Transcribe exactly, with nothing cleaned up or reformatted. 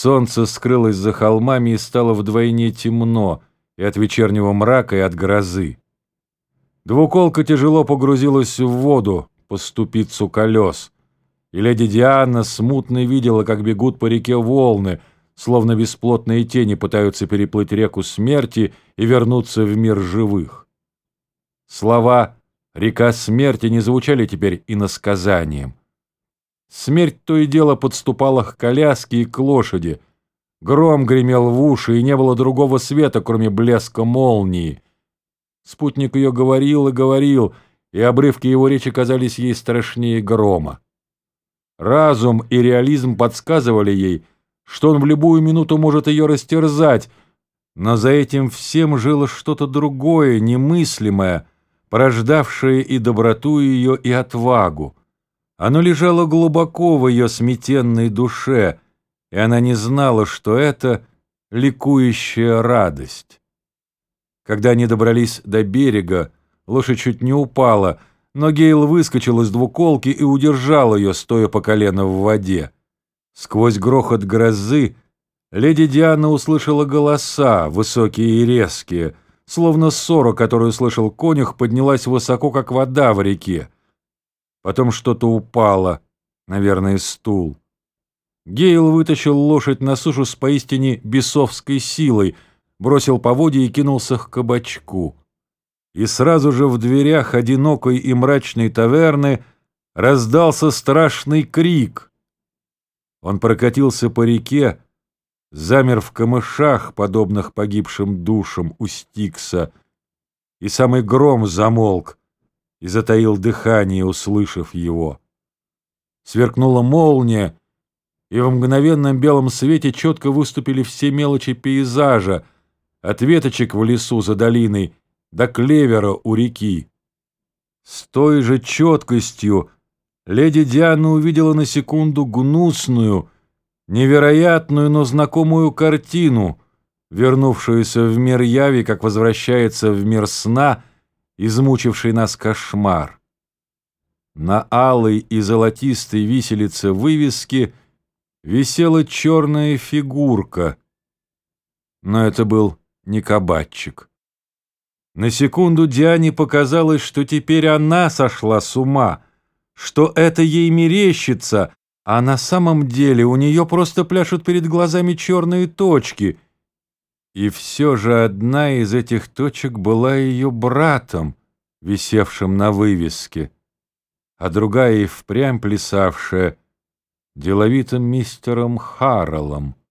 Солнце скрылось за холмами и стало вдвойне темно и от вечернего мрака, и от грозы. Двуколка тяжело погрузилась в воду по ступицу колес, и леди Диана смутно видела, как бегут по реке волны, словно бесплотные тени пытаются переплыть реку смерти и вернуться в мир живых. Слова «река смерти» не звучали теперь иносказанием. Смерть то и дело подступала к коляске и к лошади. Гром гремел в уши, и не было другого света, кроме блеска молнии. Спутник ее говорил и говорил, и обрывки его речи казались ей страшнее грома. Разум и реализм подсказывали ей, что он в любую минуту может ее растерзать, но за этим всем жило что-то другое, немыслимое, порождавшее и доброту ее, и отвагу. Оно лежало глубоко в ее сметенной душе, и она не знала, что это ликующая радость. Когда они добрались до берега, лошадь чуть не упала, но Гейл выскочил из двуколки и удержал ее, стоя по колено в воде. Сквозь грохот грозы леди Диана услышала голоса, высокие и резкие, словно ссора, которую слышал конюх, поднялась высоко, как вода в реке. Потом что-то упало, наверное, стул. Гейл вытащил лошадь на сушу с поистине бесовской силой, бросил поводья и кинулся к кабачку. И сразу же в дверях одинокой и мрачной таверны раздался страшный крик. Он прокатился по реке, замер в камышах, подобных погибшим душам у Стикса, и самый гром замолк и затаил дыхание, услышав его. Сверкнула молния, и в мгновенном белом свете четко выступили все мелочи пейзажа, от веточек в лесу за долиной до клевера у реки. С той же четкостью леди Диана увидела на секунду гнусную, невероятную, но знакомую картину, вернувшуюся в мир яви, как возвращается в мир сна, измучивший нас кошмар. На алой и золотистой виселице вывески висела черная фигурка, но это был не кабачик. На секунду Диане показалось, что теперь она сошла с ума, что это ей мерещится, а на самом деле у нее просто пляшут перед глазами черные точки. И все же одна из этих точек была ее братом, висевшим на вывеске, а другая и впрямь плясавшая деловитым мистером Харреллом.